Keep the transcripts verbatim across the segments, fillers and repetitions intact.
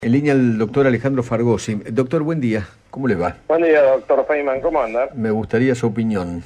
En línea el doctor Alejandro Fargosi. Doctor, buen día. ¿Cómo le va? Buen día, doctor Feynman. ¿Cómo anda? Me gustaría su opinión.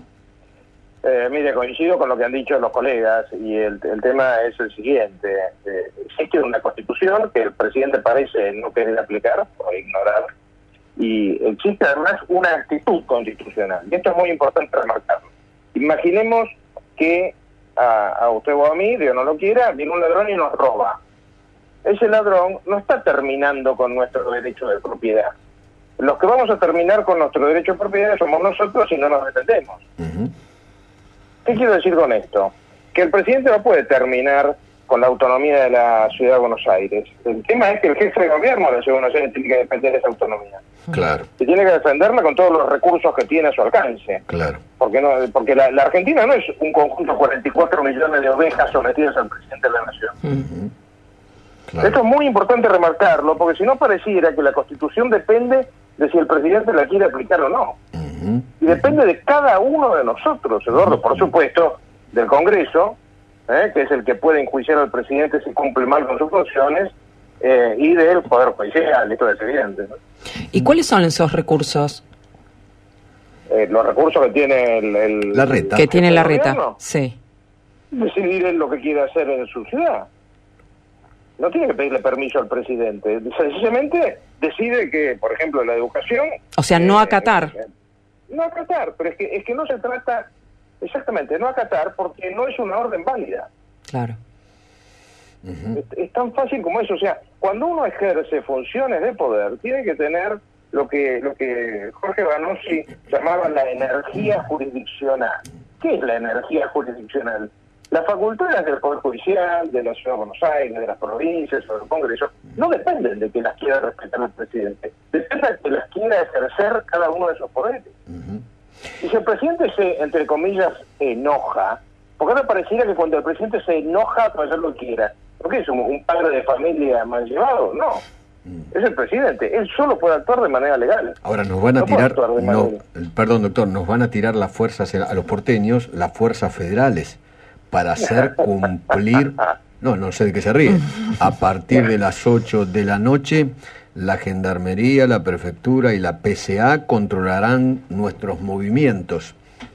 Eh, mire, coincido con lo que han dicho los colegas y el, el tema es el siguiente. Eh, existe una constitución que el presidente parece no querer aplicar o ignorar, y existe además una actitud constitucional. Y esto es muy importante remarcarlo. Imaginemos que a, a usted o a mí, Dios no lo quiera, viene un ladrón y nos roba. Ese ladrón no está terminando con nuestro derecho de propiedad. Los que vamos a terminar con nuestro derecho de propiedad somos nosotros si no nos defendemos. Uh-huh. ¿Qué quiero decir con esto? Que el presidente no puede terminar con la autonomía de la Ciudad de Buenos Aires. El tema es que el jefe de gobierno de la Ciudad de Buenos Aires tiene que defender esa autonomía. Claro. Y tiene que defenderla con todos los recursos que tiene a su alcance. Claro. Porque no, porque la, la Argentina no es un conjunto de cuarenta y cuatro millones de ovejas sometidas al presidente de la Nación. Uh-huh. Claro. Esto es muy importante remarcarlo, porque si no pareciera que la Constitución depende de si el presidente la quiere aplicar o no. Uh-huh. Y depende de cada uno de nosotros, Eduardo, uh-huh. Por supuesto, del Congreso, ¿eh? que es el que puede enjuiciar al presidente si cumple mal con sus funciones, eh, y del Poder Judicial, esto es evidente, ¿no? ¿Y cuáles son esos recursos? Eh, los recursos que tiene el... el la reta. Que tiene la gobierno, reta, sí. Decidir él lo que quiere hacer en su ciudad. No tiene que pedirle permiso al presidente. Sencillamente decide que, por ejemplo, la educación... O sea, no acatar. Eh, no acatar, pero es que, es que no se trata... Exactamente, no acatar porque no es una orden válida. Claro. Uh-huh. Es, es tan fácil como eso. O sea, cuando uno ejerce funciones de poder, tiene que tener lo que, lo que Jorge Vanossi llamaba la energía jurisdiccional. ¿Qué es la energía jurisdiccional? Las facultades del Poder Judicial, de la Ciudad de Buenos Aires, de las provincias o del Congreso, no dependen de que las quiera respetar el presidente, depende de que las quiera ejercer cada uno de esos poderes. Uh-huh. Y si el presidente se, entre comillas, enoja, porque ahora pareciera que cuando el presidente se enoja puede hacer lo que quiera. ¿Por qué es un, un padre de familia mal llevado? No. Uh-huh. Es el presidente, él solo puede actuar de manera legal. Ahora nos van a no tirar, no, manera... perdón doctor, nos van a tirar las fuerzas, a los porteños, las fuerzas federales, para hacer cumplir, no, no sé de qué se ríe, a partir de las ocho de la noche, la Gendarmería, la Prefectura y la P C A controlarán nuestros movimientos.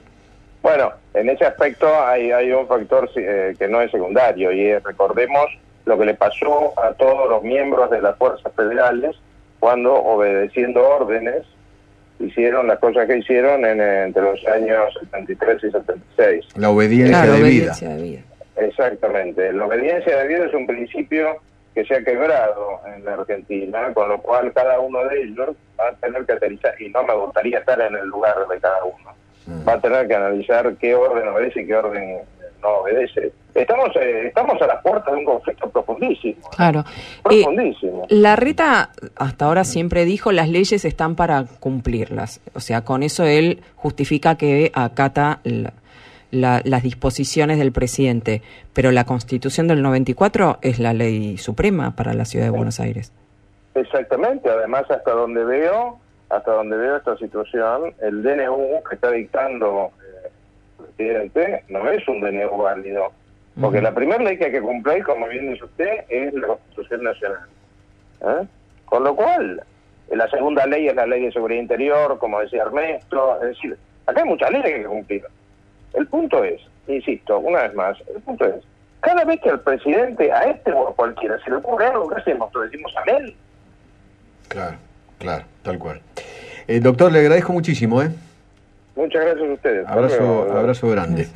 Bueno, en ese aspecto hay, hay un factor eh, que no es secundario, y es, recordemos lo que le pasó a todos los miembros de las fuerzas federales cuando, obedeciendo órdenes, hicieron las cosas que hicieron en, entre los años setenta y tres y setenta y seis. La obediencia, claro, de, obediencia vida. de vida. Exactamente. La obediencia de vida es un principio que se ha quebrado en la Argentina, con lo cual cada uno de ellos va a tener que analizar, y no me gustaría estar en el lugar de cada uno, mm. va a tener que analizar qué orden obedece y qué orden no obedece. Estamos eh, estamos a las puertas de un conflicto profundísimo. Claro. Profundísimo. Eh, la reta hasta ahora siempre dijo las leyes están para cumplirlas. O sea, con eso él justifica que acata la, la, las disposiciones del presidente. Pero la Constitución del noventa y cuatro es la ley suprema para la Ciudad de Buenos Aires. Exactamente. Además, hasta donde veo, hasta donde veo esta situación, el D N U que está dictando eh, el presidente no es un D N U válido. Porque uh-huh. la primera ley que hay que cumplir, como bien dice usted, es la Constitución Nacional. ¿Eh? Con lo cual, la segunda ley es la Ley de Seguridad Interior, como decía Ernesto. Es decir, acá hay muchas leyes que hay que cumplir. El punto es, insisto, una vez más, el punto es, cada vez que al presidente, a este o a cualquiera, se le ocurre algo, ¿qué hacemos? ¿Lo decimos a él? Claro, claro, tal cual. Eh, doctor, le agradezco muchísimo, ¿eh? Muchas gracias a ustedes. Abrazo, abrazo grande.